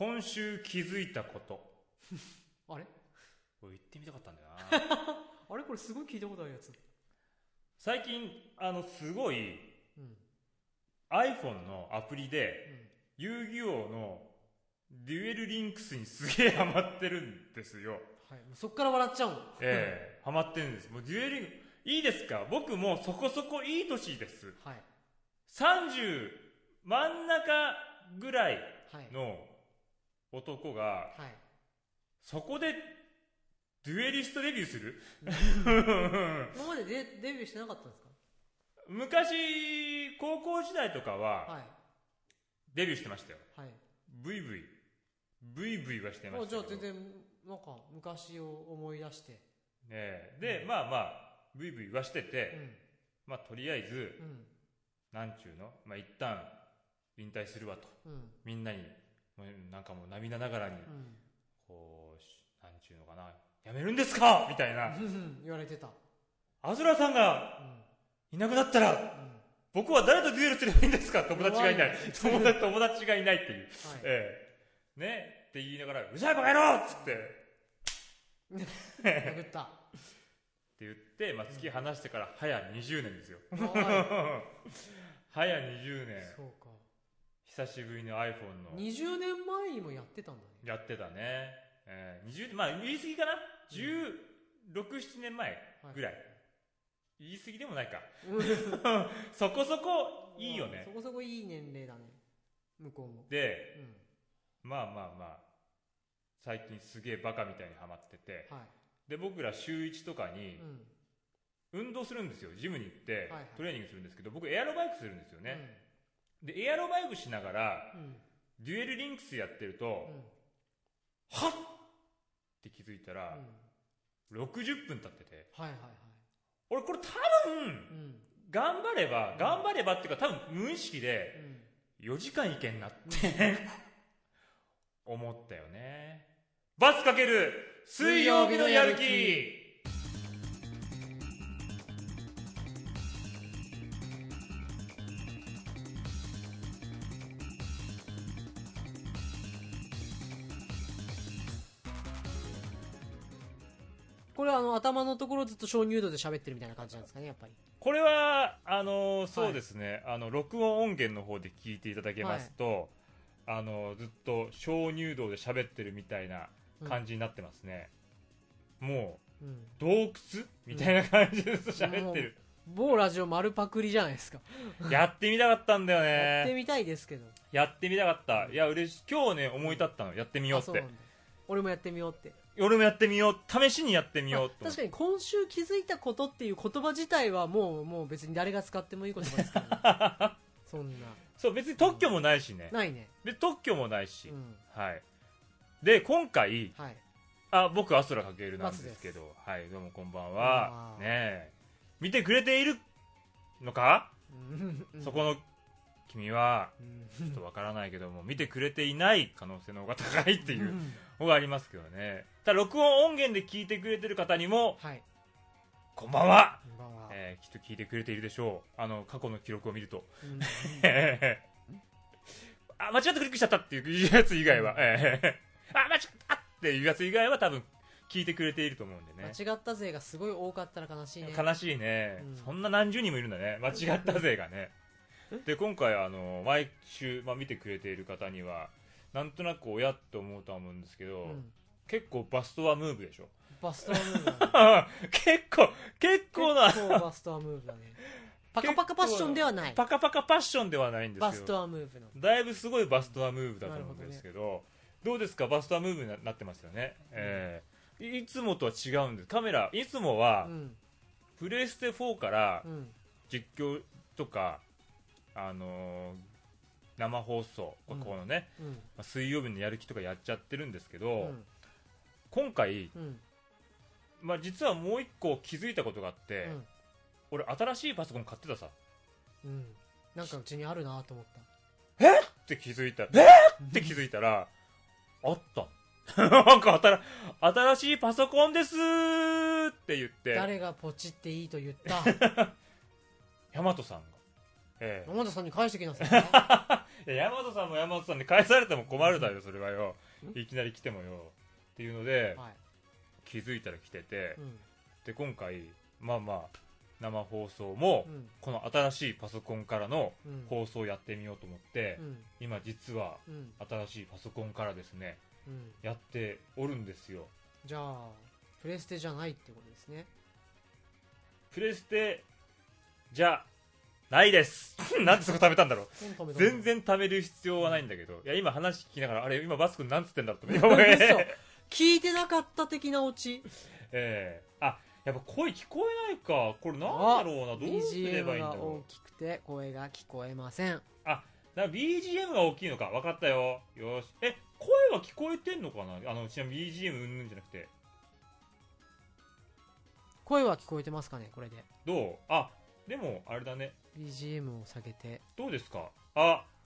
今週気づいたことあれこれ言ってみたかったんだよなあれこれすごい聞いたことあるやつ。 最近すごい、 うん、 iPhone のアプリで、遊戯王のデュエルリンクスにすげえハマってるんですよ。 はい、そっから笑っちゃうの。 ハマってるんです。もうデュエルリンクいいですか？僕もそこそこいい年です。 はい。 30真ん中ぐらいの男が、 はい、 そこでデュエリストデビューする今までデビューしてなかったんですか？ 昔高校時代とかは、 はい、 デビューしてましたよ。 はい、 ブイブイはしてましたけど。 じゃあ全然なんか昔を思い出して、 ね、で、まあブイブイはしてて、まあとりあえず、なんちゅうの、まあ一旦引退するわと、みんなになんかもう涙ながらに、こうなんちゅうのかな、やめるんですかみたいな言われてた。 アズラさんがいなくなったら、僕は誰とデュエルすればいいんですか？友達がいない友達がいないっていう、ねって言いながら、うるさいバカ野郎っつって殴ったって言って、まあ、突き放してから早20年ですよ早20年。 そうか、 久しぶりの iPhone の 20年前にもやってたんだね。 やってたね。20、まあ言い過ぎかな、16、7年前ぐらい、言い過ぎでもないかそこそこいいよね。 そこそこいい年齢だね、向こうも。 で、まあ最近すげえバカみたいにハマってて、で僕ら週1とかに運動するんですよ。ジムに行ってトレーニングするんですけど、僕エアロバイクするんですよね、でエアロバイクしながら、デュエルリンクスやってると、はっって気づいたら、60分経ってて、俺これ多分、頑張ればっていうか多分無意識で、4時間いけんなって思ったよね。バスかける水曜日のやる気。 これは頭のところずっと小乳度で喋ってるみたいな感じなんですかね、やっぱり。 これはそうですね、録音音源の方で聞いていただけますと、ずっと小乳道で喋ってるみたいな感じになってますね、もう、洞窟みたいな感じでずっと喋ってる、 某ラジオ丸パクリじゃないですかやってみたかったんだよね。 やってみたいですけど。 やってみたかった。いや嬉しい。今日ね思い立ったの、やってみようって。 俺もやってみようって。 俺もやってみよう、試しにやってみようと。 確かに今週気づいたことっていう言葉自体はもう別に誰が使ってもいい言葉ですからねそんな、 そう別に特許もないしね、 ないね、 で特許もないし、はい。で今回、僕アスラかけるなんですけど、はい、どうもこんばんは。ねえ、見てくれているのかそこの君はちょっとわからないけども、見てくれていない可能性の方が高いっていうのがありますけどね。ただ録音音源で聞いてくれてる方にも、こんばんは、きっと聞いてくれているでしょう。過去の記録を見ると間違ってクリックしちゃったっていうやつ以外は、間違ったっていうやつ以外は多分聞いてくれていると思うんでね。 間違った勢がすごい多かったら悲しいね。 悲しいね、そんな何十人もいるんだね、間違った勢がねで今回毎週、見てくれている方にはなんとなく親って思うとは思うんですけど、結構バストアムーブでしょ。 バストアムーブだね結構なバストアムーブだね。パカパカパッションではない、 パカパカパッションではないんですけど、 バストアムーブのだいぶすごいバストアムーブだと思うんですけど、どうですか？バストアムーブになってますよね、いつもとは違うんです。カメラいつもは、プレイステ4から実況とか、生放送、このね、水曜日のやる気とかやっちゃってるんですけど、今回、実はもう一個気づいたことがあって、俺新しいパソコン買ってたさ、 なんかうちにあるなと思った 。って気づいたらあったなんか新しいパソコンですって言って、 誰がポチっていいと言った大和さんが、 大和さんに返してきなさい山本さんも山本さんで返されても困るだよ、それはよ。いきなり来てもよ。っていうので、はい、気づいたら来てて、で、今回、まあまあ、生放送も、この新しいパソコンからの放送をやってみようと思って、今実は、新しいパソコンからですね、やっておるんですよ。 じゃあ、プレステじゃないってことですね。 プレステじゃないです。なんでそこ貯めたんだろう。全然貯める必要はないんだけど。いや、今話聞きながら、あれ、今バス君なんつってんだろうと思って。 聞いてなかった的なオチ。 あ、やっぱ声聞こえないか。これなんだろうな。どうすればいいんだろう。BGM が大きくて声が聞こえません。 あ、BGM が大きいのか。分かったよ。よし。声は聞こえてんのかな。ちなみに BGM うんぬんじゃなくて。 声は聞こえてますかね、これで。 どう？あ、でも、あれだね。 BGM を下げて。 どうですか？で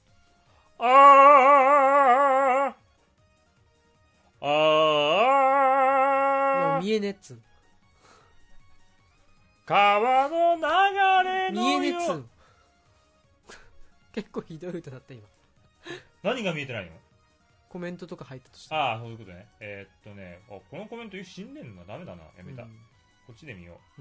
も見えねっつ。 川の流れのよ。 見えねっつ。結構ひどい歌だった今。 何が見えてないの？ コメントとか入ったとして。 ああ、そういうことね。このコメント死んでんのはダメだな。やめた。こっちで見よう。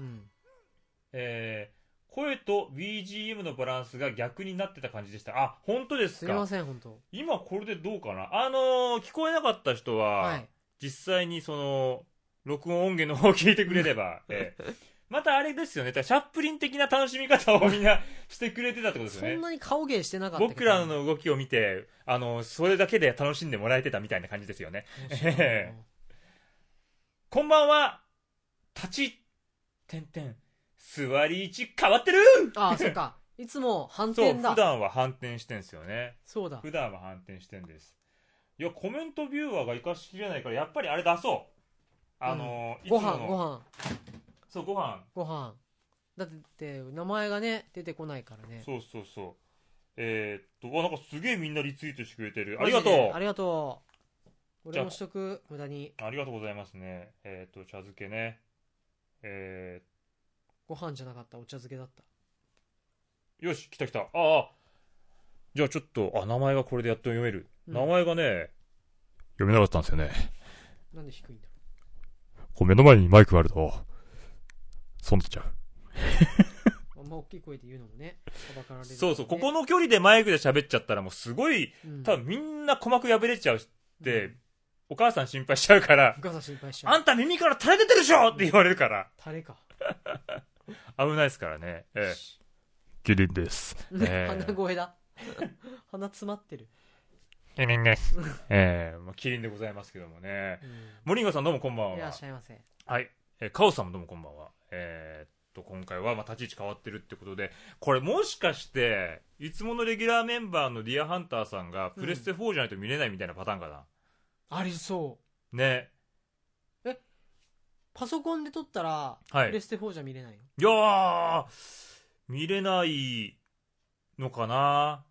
声と BGM のバランスが逆になってた感じでした。あ、本当ですか？ すいません、本当。 今これでどうかな。聞こえなかった人は、はい、実際にその、録音音源の方を聞いてくれれば、またあれですよね。シャップリン的な楽しみ方をみんなしてくれてたってことですよね。 そんなに顔芸してなかったけど、 僕らの動きを見て、それだけで楽しんでもらえてたみたいな感じですよね。こんばんは、立ち、座り位置変わってる。 ああ、そうか。いつも反転だ。 そう、普段は反転してんすよね。 そうだ。 普段は反転してんです。いや、コメントビューアーが活かしきれないから、やっぱりあれ出そう。 ご飯。 そう、ご飯。 だって、名前がね、出てこないからね。 そう。なんかすげえみんなリツイートしてくれてる。ありがとう。 ありがとう。俺もしとく、無駄に。 ありがとうございますね。茶漬けね。 ご飯じゃなかった、お茶漬けだった。 よし、来た。ああ。じゃあちょっと、名前がこれでやっと読める。名前がね、読めなかったんですよね。 なんで低いんだろう。こう目の前にマイクがあると、そうなっちゃう。 あんま大きい声で言うのもね、ばかられる、ね。 そう、ここの距離でマイクで喋っちゃったらもうすごい、多分みんな鼓膜破れちゃうって、お母さん心配しちゃうから、あんた耳から垂れ出てるでしょって言われるから。 垂れか。 危ないですからね。キリンです。 鼻声だ。鼻詰まってる。 キリンです。キリンでございますけどもね。モリンガさんどうもこんばんは。 いらっしゃいませ。 はい。カオさんもどうもこんばんは。今回は立ち位置変わってるってことで、これもしかして、いつものレギュラーメンバーのディアハンターさんがプレステ4じゃないと見れないみたいなパターンかな。 ありそう。 ね。 パソコンで撮ったら、 はい、 プレステ4じゃ見れないの？ いやー、見れないのかな。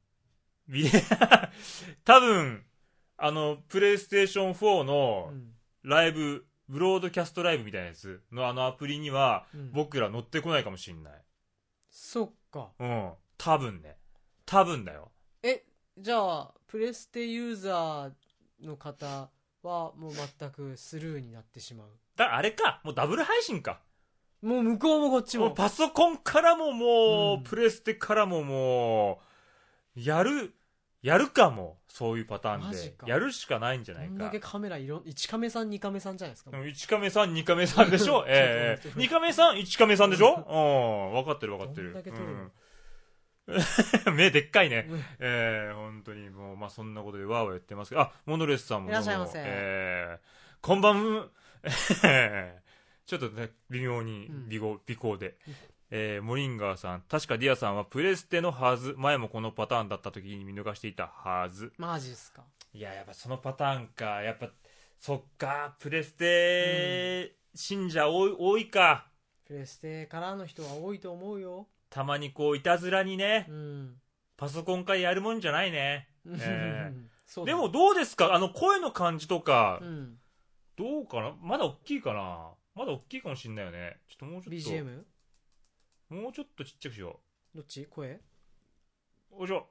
多分、プレイステーション4のライブ、ブロードキャストライブみたいなやつのアプリには、僕ら乗ってこないかもしんない。 そっか。 多分ね。多分だよ。 じゃあ、プレステユーザーの方はもう全くスルーになってしまう。 だからあれか、もうダブル配信か。 もう向こうもこっちも。 パソコンからももう、プレステからももう、やるかも。そういうパターンで。やるしかないんじゃないか。 こんだけカメラ1カメさん2カメさんじゃないですか。 1カメさん2カメさんでしょ。2カメさん1カメさんでしょ。分かってる。どんだけ撮る目でっかいね。本当にもう、まあそんなことでワーワー言ってますけど、モノレスさんもいらっしゃいませ。 こんばんちょっとね、微妙に微行で。モリンガーさん、確かディアさんはプレステのはず。前もこのパターンだった時に見逃していたはず。 マジっすか。 いや、やっぱそのパターンか。やっぱ、そっか、プレステ信者多いか。 プレステからの人は多いと思うよ。 たまにこう、いたずらにね、パソコンからやるもんじゃないね。でもどうですか？声の感じとか、どうかな？まだ大きいかな？まだ大きいかもしんないよね。ちょっともうちょっと。 BGM？ もうちょっとちっちゃくしよう。どっち？声？ おいしょ。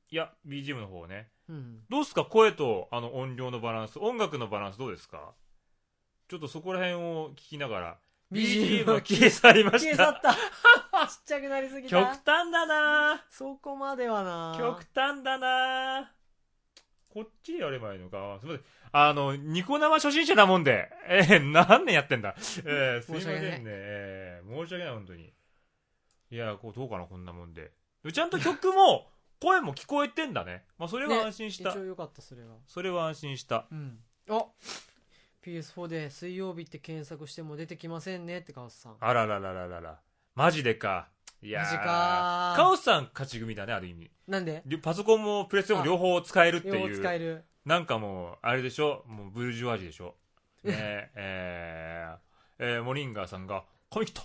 いや BGM の方ね、 うん、 どうすか声と音量のバランス、音楽のバランスどうですか？ちょっとそこら辺を聞きながら。 BGM は消え去りました。 消え去ったちっちゃくなりすぎた。 極端だな。 そこまではな。 極端だな。こっちでやればいいのか。すみません。ニコ生初心者なもんで、何年やってんだ。すみませんね。申し訳ない、本当に。いや、どうかな、こんなもんで。ちゃんと曲も、声も聞こえてんだね。まあ、それは安心した。 一応よかった、それは。 それは安心した。 うん。あ、PS4 で水曜日って検索しても出てきませんねってカオスさん。 あらららららら。マジでか。いやー。 マジかー。 カオスさん勝ち組だね、ある意味。 なんで？ パソコンもプレステも両方使えるっていう。 両方使える。 なんかもう、あれでしょ、もうブルジョワジーでしょ。ねモリンガーさんが、髪切った。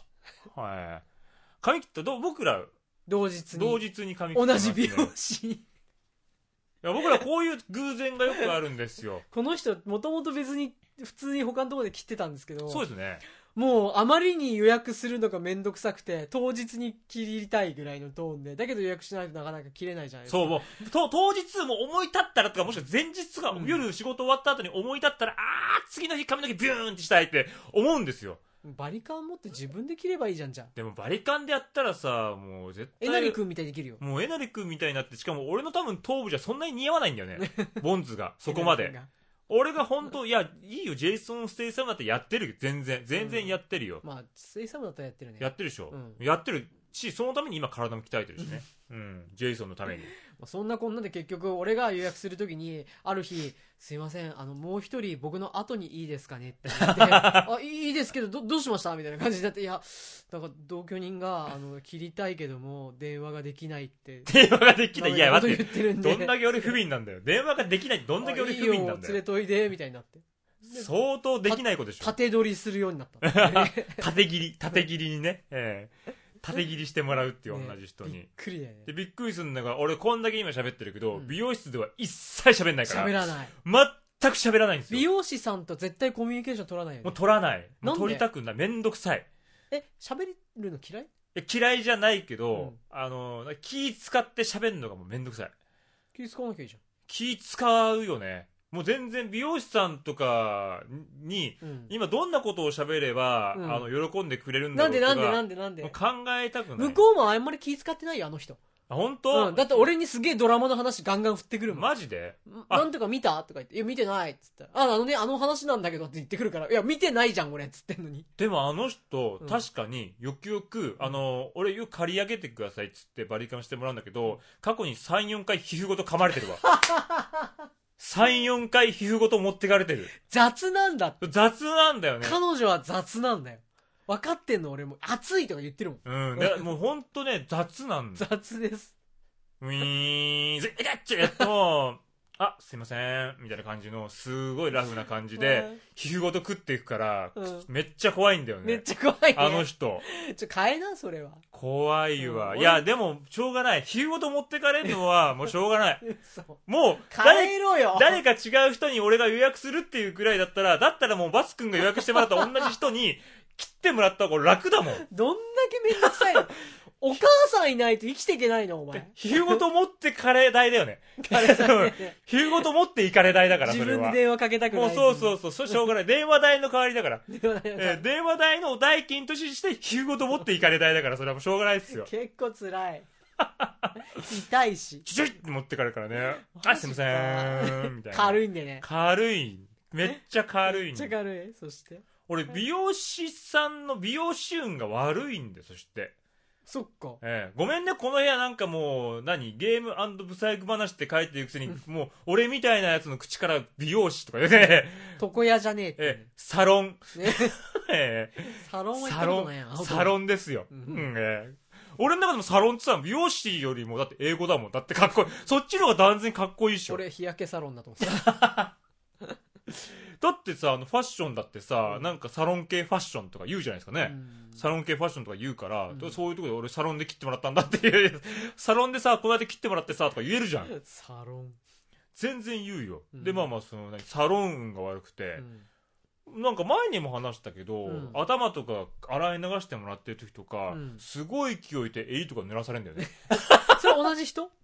はい。髪切った、僕ら、 同日に髪切った、ね。 同じ美容師。 いや、僕らこういう偶然がよくあるんですよ。 この人、もともと別に、普通に他のところで切ってたんですけど。 そうですね。 もうあまりに予約するのがめんどくさくて当日に切りたいぐらいのトーンで、だけど予約しないとなかなか切れないじゃないですか。 そう、もう当日も思い立ったらとか、もしくは前日とか、夜仕事終わった後に思い立ったら、次の日髪の毛ビューンってしたいって思うんですよ。 バリカン持って自分で切ればいいじゃん。じゃでもバリカンでやったらさ、もう絶対えなりくんみたいにできるよ。 もうえなりくんみたいになって、しかも俺の多分頭部じゃそんなに似合わないんだよね。ボンズがそこまで。俺が本当、いや、いいよ、ジェイソン・ステイサムだってやってるよ。全然やってるよ。 まあ、ステイサムだったらやってるね。 やってるでしょ。やってるし、そのために今体も鍛えてるしね。ジェイソンのために。 そんなこんなで結局、俺が予約するときに、ある日、すいません、もう一人僕の後にいいですかねって言って、あ、いいですけど、どうしましたみたいな感じになって、いや、だから同居人が、切りたいけども、電話ができないって。 電話ができない。いや、待って。 どんだけ俺不憫なんだよ。電話ができないってどんだけ俺不憫なんだよ。 いいよ、連れといで、みたいになって。 相当できない子でしょ。 縦取りするようになった。 縦切りにね。縦切りしてもらうっていう、同じ人に。 びっくりだよね。 で、びっくりするのが、俺こんだけ今喋ってるけど、美容室では一切喋んないから。 喋らない。 全く喋らないんですよ。 美容師さんと絶対コミュニケーション取らないよね。 もう取らない。もう取りたくない。めんどくさい。 喋るの嫌い？ 嫌いじゃないけど、気使って喋るのがもうめんどくさい。 気使わなきゃいいじゃん。 気使うよね。もう全然美容師さんとかに、今どんなことを喋れば、喜んでくれるんだろうとか。 なんで考えたくない。 向こうもあんまり気使ってないよ、あの人。 本当？ だって俺にすげえドラマの話ガンガン振ってくるもん。 マジで？ なんとか見たとか言って、いや見てないっつったら、あの話なんだけどって言ってくるから、いや見てないじゃん俺っつってんのに。 でもあの人、確かによくよく、俺よく借り上げてくださいっつってバリカンしてもらうんだけど、過去に 3,4 回皮膚ごと噛まれてるわ。3、4回皮膚ごと持ってかれてる。 雑なんだって。 雑なんだよね。 彼女は雑なんだよ。分かってんの俺も。熱いとか言ってるもん。もうほんとね、雑なんだ。雑です。 ウィーン、すいません、みたいな感じの、すごいラフな感じで、皮膚ごと食っていくから、めっちゃ怖いんだよね。 めっちゃ怖いね。 あの人。 変えな、それは。 怖いわ。いや、でも、しょうがない。皮膚ごと持ってかれるのは、もうしょうがない。もう、 変えろよ。 誰か違う人に俺が予約するっていうくらいだったらもうバス君が予約してもらった同じ人に、切ってもらった方が楽だもん。 どんだけめんどくさいの。お母さんいないと生きていけないのお前。 皮膚ごと持ってカレー代だよね。皮膚ごと持っていかれ代だから、それは。 自分で電話かけたくない。 もうそう、しょうがない。電話代の代わりだから。電話代の代金として皮膚ごと持っていかれ代だから、それはもうしょうがないですよ。 結構辛い。痛いし。 ちょいって持ってかれるからね。すいません。みたいな。 軽いんでね。 軽い。めっちゃ軽い。 めっちゃ軽い。そして。 俺、美容師さんの美容師運が悪いんで、そして。 そっか。 ごめんね、この部屋なんかもう、ゲーム&ブサイク話って書いてるくせに、もう、俺みたいなやつの口から美容師とかね。 床屋じゃねえって。 サロン。 サロンは行ったことないやん。 サロンですよ。俺の中でもサロンってさ、美容師よりも、だって英語だもん。だってかっこいい。そっちの方が断然かっこいいっしょ。 俺、日焼けサロンだと思ってた。 だってさ、ファッションだってさ、なんかサロン系ファッションとか言うじゃないですかね。サロン系ファッションとか言うから、そういうところで俺サロンで切ってもらったんだっていう。サロンでさ、この間切ってもらってさ、とか言えるじゃん。 サロン。 全然言うよ。で、サロン運が悪くて、なんか前にも話したけど、頭とか洗い流してもらってる時とか、すごい勢いで襟とか濡らされるんだよね。 それ同じ人？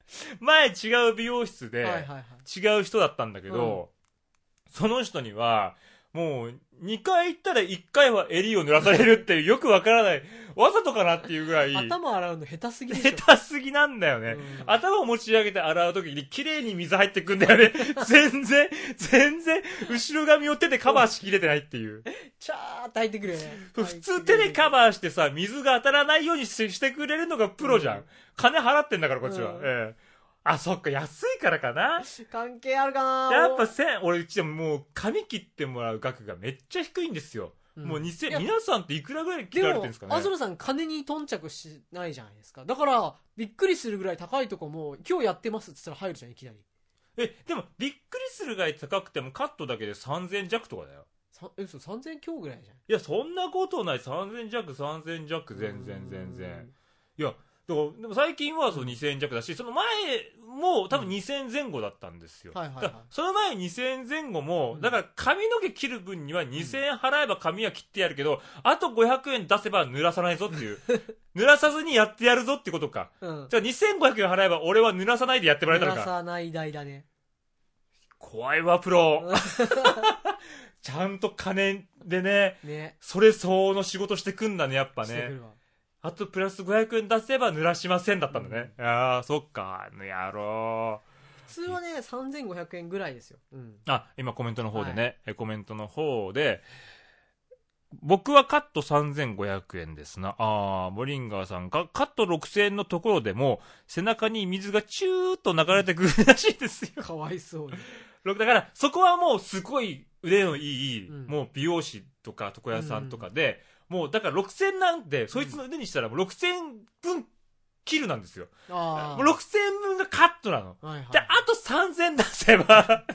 前違う美容室で、違う人だったんだけど、その人には、もう、2回行ったら1回は襟を濡らされるっていう、よくわからない、わざとかなっていうぐらい。 頭洗うの下手すぎでしょ。 下手すぎなんだよね。頭を持ち上げて洗うときに綺麗に水入ってくんだよね。全然、後ろ髪を手でカバーしきれてないっていう。 チャーって入ってくるよね。 普通手でカバーしてさ、水が当たらないようにしてくれるのがプロじゃん。金払ってんだから、こっちは。あ、そっか、安いからかな。 関係あるかな。 やっぱ俺うちでももう髪切ってもらう額がめっちゃ低いんですよ。もう2000、皆さんっていくらぐらい切られてるんですかね。 でも、アズロさん金に頓着しないじゃないですか。だから、びっくりするぐらい高いとこも、今日やってますって言ったら入るじゃん、いきなり。 でも、びっくりするぐらい高くてもカットだけで3000弱とかだよ。 嘘、3000強ぐらいじゃん。 いや、そんなことない。3000弱、全然。いや、だからでも最近はそう2000円弱だし、その前も多分2000前後だったんですよ。その前2000前後も、だから髪の毛切る分には2000円払えば髪は切ってやるけど、あと500円出せば濡らさないぞっていう。濡らさずにやってやるぞってことか。じゃあ2500円払えば俺は濡らさないでやってもらえたのか。 濡らさない代だね。 怖いわ、プロ。ちゃんと金でね、それ相応の仕事してくんだね、やっぱね。あとプラス500円出せば濡らしませんだったんだね。ああ、そっか、やろう。 普通はね、3500円ぐらいですよ。 今コメントの方でね、コメントの方で、僕はカット3500円ですな。ボリンガーさんが、カット6000円のところでも、背中に水がチューッと流れてくるらしいですよ。 かわいそうに。 だから、そこはもうすごい腕のいい、もう美容師とか床屋さんとかで、もうだから6000なんで、そいつの腕にしたらもう6000分切るなんですよ。もう6000分がカットなの。で、あと3000出せば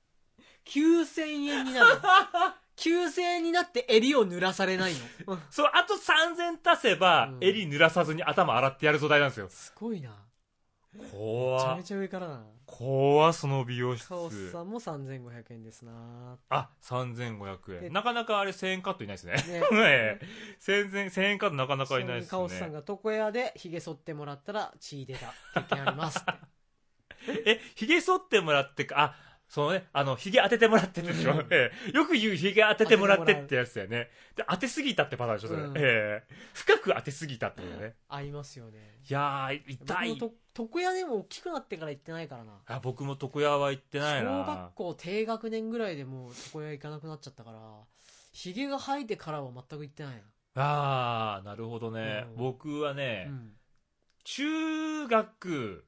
9000円になる。9000円になって襟を濡らされないの。 そう、あと3000足せば、襟濡らさずに頭洗ってやる状態なんですよ。 すごいな。 怖めちゃめちゃ上からな。 怖その美容室。 カオスさんも3500円ですな。 3500円。なかなかあれ1000円カットいないですね。ね1000円カットなかなかいないですね。 カオスさんが床屋で髭剃ってもらったら血出た経験ありますって。 髭剃ってもらってか、そのね、髭当ててもらってでしょ。よく言う髭当ててもらってってやつだよね。で、当てすぎたってパターンでしょ、それ。深く当てすぎたってことね。 合いますよね。 いやー、痛い。 床屋でも大きくなってから行ってないからな。 僕も床屋は行ってないな。 小学校低学年ぐらいでもう床屋行かなくなっちゃったから、髭が生えてからは全く行ってないな。なるほどね。僕はね、中学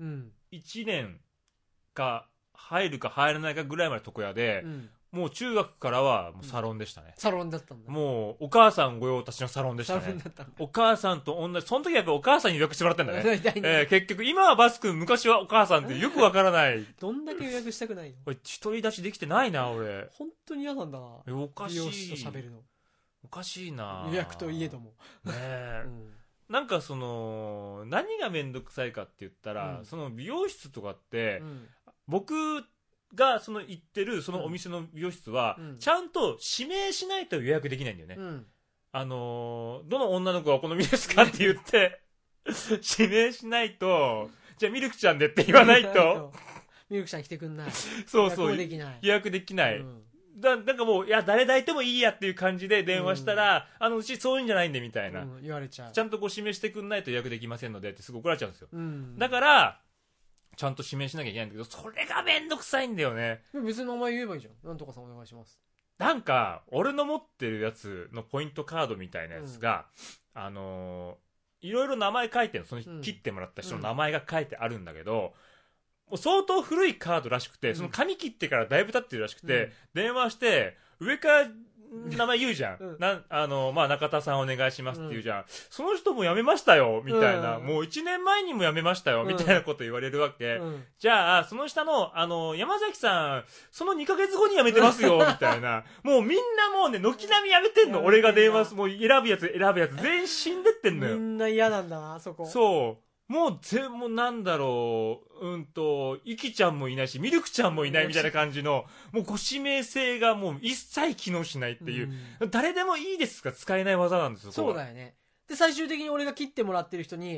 1年か、入るか入らないかぐらいまで床屋で、もう中学からはもうサロンでしたね。 サロンだったんだ。 もうお母さん御用達のサロンでしたね。サロンだったんだ。お母さんと同じ、その時はやっぱお母さんに予約してもらってんだね。結局今はバス君、昔はお母さんってよくわからない。 どんだけ予約したくないの？ これ独り立ちできてないな、俺。 本当に嫌なんだな。 おかしい。 美容師と喋るの。 おかしいな。 予約といえども。 ねえ。なんか何がめんどくさいかって言ったら、その美容室とかって、僕が行ってるそのお店の美容室は、ちゃんと指名しないと予約できないんだよね。どの女の子がお好みですかって言って、指名しないと、じゃあミルクちゃんでって言わないと。 ミルクちゃん来てくんない。 そうそう。 予約できない。 予約できない。なんかもう、いや、誰抱いてもいいやっていう感じで電話したら、うちそういうんじゃないんでみたいな。 言われちゃう。 ちゃんとご指名してくんないと予約できませんのでってすぐ怒られちゃうんですよ。だから、ちゃんと指名しなきゃいけないんだけど、それがめんどくさいんだよね。 別に名前言えばいいじゃん。なんとかさんお願いします。 なんか、俺の持ってるやつのポイントカードみたいなやつが、いろいろ名前書いてるの。切ってもらった人の名前が書いてあるんだけど、もう相当古いカードらしくて、その紙切ってからだいぶ経ってるらしくて、電話して、上から名前言うじゃん。中田さんお願いしますって言うじゃん。その人も辞めましたよ、みたいな。もう1年前にも辞めましたよ、みたいなこと言われるわけ。じゃあ、その下の、山崎さん、その2ヶ月後に辞めてますよ、みたいな。もうみんなもうね、軒並み辞めてんの。俺が電話もう選ぶやつ。全員死んでってんのよ。 みんな嫌なんだな、そこ。 そう。もうなんだろう、イキちゃんもいないし、ミルクちゃんもいないみたいな感じの、もうご指名性がもう一切機能しないっていう、誰でもいいですが使えない技なんですよ。 そうだよね。で、最終的に俺が切ってもらってる人に、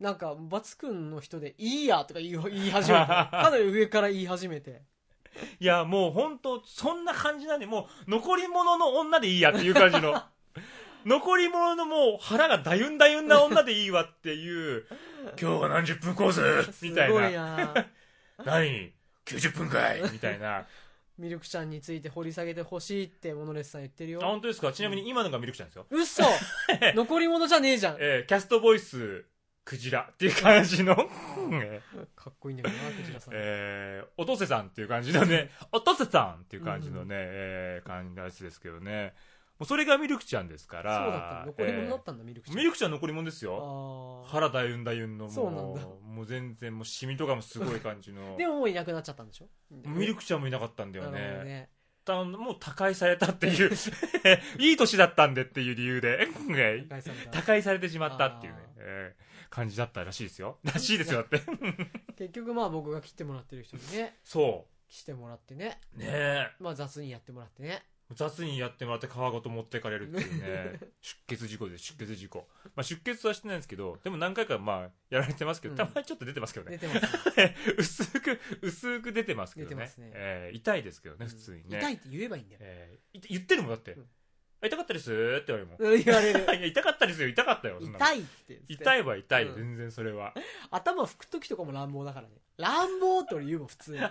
なんかバツくんの人でいいやとか言い始めてかなり上から言い始めていやもう本当そんな感じなんで、もう残り物の女でいいやっていう感じの残り物のもう腹がだゆんだゆんな女でいいわっていう今日は何十分コースみたいな、すごいな何90分かいみたいなミルクちゃんについて掘り下げてほしいってモノレスさん言ってるよ。 あ、本当ですか。ちなみに今のがミルクちゃんですよ。 嘘残り物じゃねえじゃん。 キャストボイスクジラっていう感じのかっこいいんだけどな、クジラさん。 おとせさんっていう感じのねおとせさんっていう感じのね、感じですけどね。もうそれがミルクちゃんですから。 そうだった残り物だったんだ、ミルクちゃん。 ミルクちゃん残り物ですよ。腹だゆんだゆんのそうなんだ。 もう全然もうシミとかもすごい感じのでももういなくなっちゃったんでしょ。 ミルクちゃんもいなかったんだよね。もう他界されたっていういい年だったんでっていう理由で他界されてしまったっていうね、感じだったらしいですよ。らしいですよって結局まあ僕が切ってもらってる人にね、 そうしてもらってね、 まあ雑にやってもらってね、 雑にやってもらって皮ごと持ってかれるっていうね出血事故で出血事故、まあ、出血はしてないんですけど、でも何回かまあやられてますけど、たまにちょっと出てますけどね。出てますね薄く出てますけどね。痛いですけどね、普通にね。 痛いって言えばいいんだよ。 言ってるもんだって。痛かったですって言われるもん。 言われる。 いや痛かったですよ、痛かったよ。 痛いって。 痛いは痛い、全然それは。 頭拭く時とかも乱暴だからね。乱暴って俺言うもん普通に。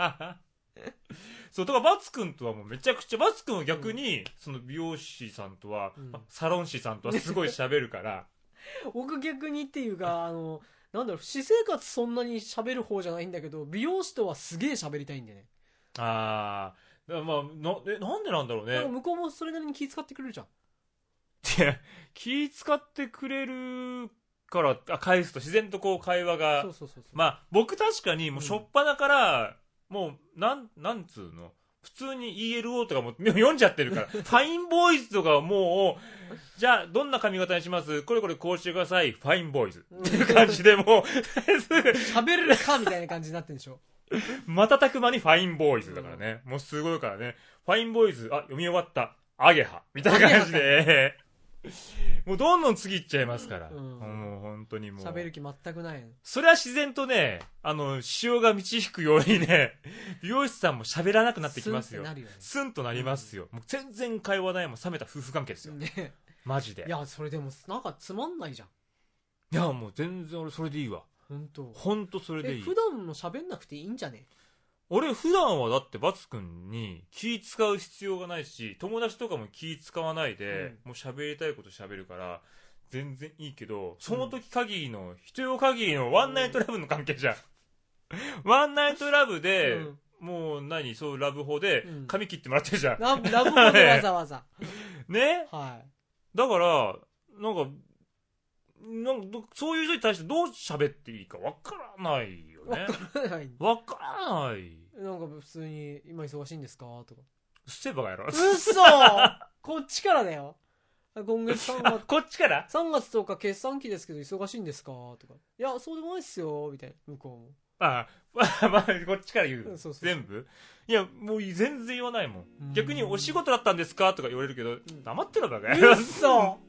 そうだからバツ君とはもうめちゃくちゃ、バツ君は逆にその美容師さんとは、サロン師さんとはすごい喋るから僕逆にっていうかなんだろう、私生活そんなに喋る方じゃないんだけど、美容師とはすげえ喋りたいんでね。 ああ、まあなんでなんだろうね。 向こうもそれなりに気遣ってくれるじゃん。 いや気遣ってくれるから返すと自然とこう会話が、まあ僕確かにもう初っ端からもうなんつうの、普通に ELO とかも読んじゃってるからファインボーイズとかはもうじゃあどんな髪型にします、これこうしてください、ファインボーイズっていう感じでもう喋れるかみたいな感じになってるでしょ。 瞬く間にファインボーイズだからね、もうすごいからね。ファインボーイズ読み終わった、アゲハみたいな感じでもうどんどん次行っちゃいますから、もう本当にもう喋る気全くない。 それは自然とね、潮が導くようにね、美容師さんも喋らなくなってきますよ。スンとなりますよ。もう全然会話ないもん、冷めた夫婦関係ですよ。ね、マジで。 いや、それでもなんかつまんないじゃん。 いや、もう全然俺それでいいわ。本当それでいい。 普段も喋んなくていいんじゃね？ 俺普段はだってバツ君に気使う必要がないし、友達とかも気使わないで、もう喋りたいこと喋るから全然いいけど、その時限りの、必要限りのワンナイトラブの関係じゃん。ワンナイトラブで、もうそうラブホで髪切ってもらってるじゃん。 ラブホでわざわざ。 ね。はい。だからなんかそういう人に対してどう喋っていいかわからないよね。わからない。 なんか普通に今忙しいんですかとか。 うっせえバカやろ。 嘘こっちからだよ。今月3月こっちから 3月10日決算期ですけど忙しいんですかとか。いやそうでもないっすよみたいな、向こうも。 まあこっちから言う。全部。いやもう全然言わないもん。逆にお仕事だったんですかとか言われるけど、黙ってろバカやろ。 嘘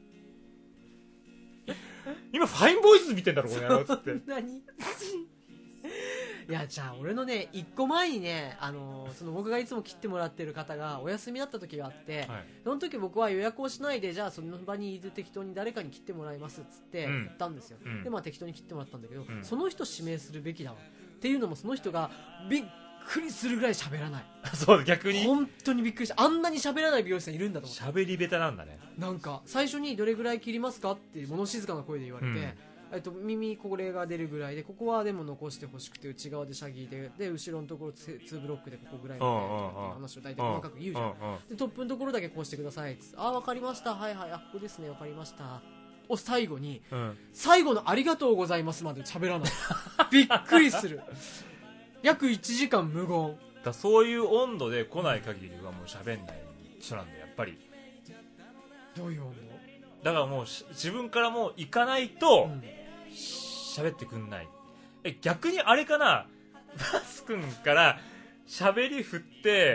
今ファインボーイズ見てんだろこの野郎っつって何いやじゃあ俺のね1個前にね、その僕がいつも切ってもらってる方がお休みだった時があって、その時僕は予約をしないで、じゃあその場にいる適当に誰かに切ってもらいますっつって言ったんですよ、でまあ適当に切ってもらったんだけど、その人指名するべきだわっていうのも、その人がびっくりするぐらい喋らない。 そう逆に本当にびっくりした。あんなに喋らない美容師さんいるんだと思って。 喋り下手なんだね。 なんか最初にどれぐらい切りますかって物静かな声で言われて、耳これが出るぐらいで、ここはでも残してほしくて内側でシャギーで後ろのところ2ブロックでここぐらいみたいな話を大体細かく言うじゃん。でトップのところだけこうしてくださいっつって、分かりました、はいはい、ここですね、分かりましたを最後に、最後のありがとうございますまで喋らないびっくりする。約1時間無言だ。そういう温度で来ない限りはもう喋んない人なんだよやっぱり。 どういう温度だからもう自分からもう行かないと喋ってくんない。逆にあれかな、バス君から喋り振って、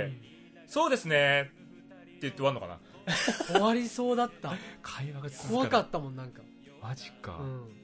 そうですねって言って終わんのかな。 終わりそうだった。 会話が続かない。 怖かったもんなんか。 マジか。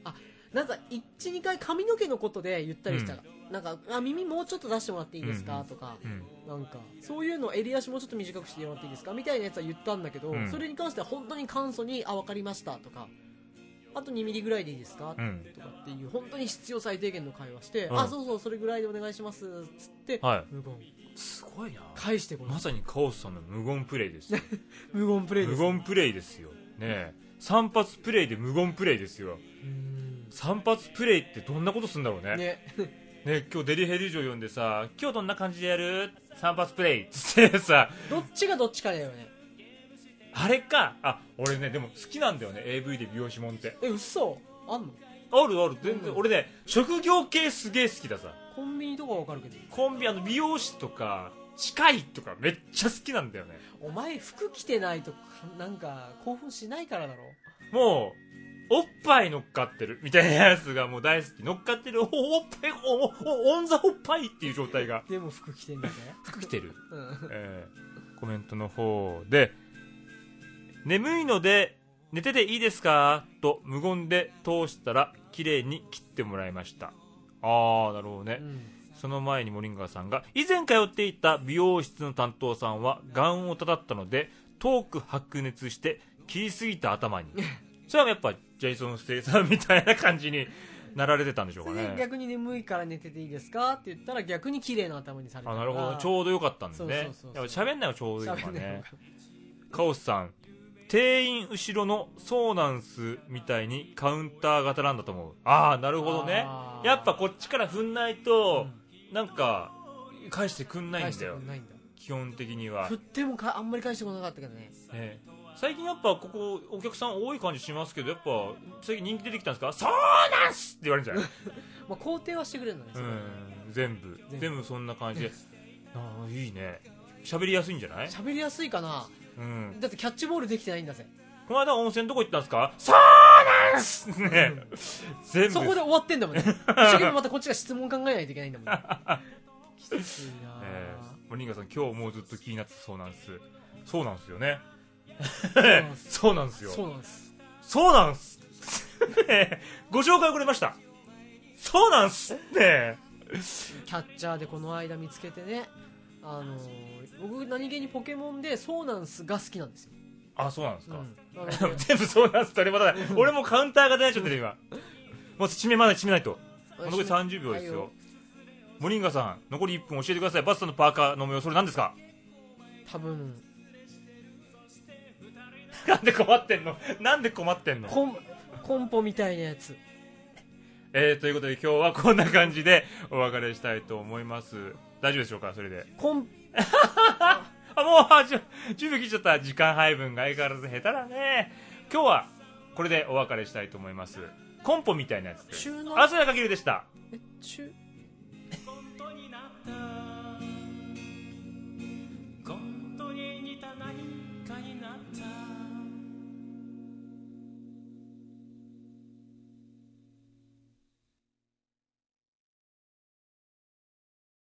なんか1、2回髪の毛のことで言ったりしたら、なんか耳もうちょっと出してもらっていいですか、とか、なんかそういうの襟足もちょっと短くしてもらっていいですかみたいなやつは言ったんだけど、それに関しては本当に簡素に分かりましたとか、あと2ミリぐらいでいいですか、とかっていう本当に必要最低限の会話して、あ、そうそうそれぐらいでお願いしますっつって、無言。 すごいな。 返してこない。 まさにカオスさんの無言プレイですよ。 無言プレイです。 無言プレイですよ。ね、散髪プレイで無言プレイですよ。散髪プレイってどんなことするんだろうね。ね、今日デリヘル嬢呼んでさ、今日どんな感じでやる？散髪プレイっつってさ、 どっちがどっちかだよね。 あれか。俺ね、でも好きなんだよね、 AV で美容師もんって。 嘘あんの？ ある全然。俺ね、職業系すげえ好きださ。 コンビニとかわかるけど、 コンビ美容師とか歯科医とかめっちゃ好きなんだよね。 お前服着てないとなんか興奮しないからだろ。 もうおっぱい乗っかってるみたいなやつがもう大好き。乗っかってるおっぱいオンザおっぱいっていう状態が。 でも服着てんだぜ。 服着てる、コメントの方で、眠いので寝てていいですかと無言で通したら綺麗に切ってもらいました。なるほどね、その前に森川さんが、以前通っていた美容室の担当さんはガンをたたったので遠く白熱して切りすぎた頭にそれはやっぱジェイソン・ステイさんみたいな感じになられてたんでしょうかね。 それで逆に眠いから寝てていいですかって言ったら逆に綺麗な頭にされた。 なるほど、ちょうどよかったんですね。喋んないのちょうどいいのかね。カオスさん、店員後ろのそうなんすみたいにカウンター型なんだと思う。なるほどね。やっぱこっちから振んないと、なんか返してくんないんだよ。基本的には振ってもあんまり返してこなかったけどね。 最近やっぱここお客さん多い感じしますけど、やっぱ最近人気出てきたんですか？そうなんすって言われるんじゃない？ まあ肯定はしてくれるんだね。 全部そんな感じでいいね。喋りやすいんじゃない？喋りやすいかな。だってキャッチボールできてないんだぜ。 この間温泉どこ行ったんですか？そうなんすね。全部そこで終わってんだもんね。一生懸命またこっちが質問考えないといけないんだもんね。きついな。 森川さん、今日もうずっと気になってそうなんす。そうなんすよね。そうなんすよ。そうなんす。ご紹介遅れました。そうなんすね。 キャッチャーでこの間見つけてね、僕何気にポケモンでそうなんすが好きなんですよ。 そうなんですか。全部そうなんすと。俺もカウンターが出ちゃってる今。もう締めないと。残り30秒ですよ。森川さん、残り1分教えてください。バスタのパーカーの模様、それ何ですか？ 多分なんで困ってんの？ コンポみたいなやつ。 ということで今日はこんな感じでお別れしたいと思います。大丈夫でしょうか？それでもう10秒切っちゃった。時間配分が相変わらず下手だね。今日はこれでお別れしたいと思います。コンポみたいなやつで朝やかけるでした。本当に似た何かになった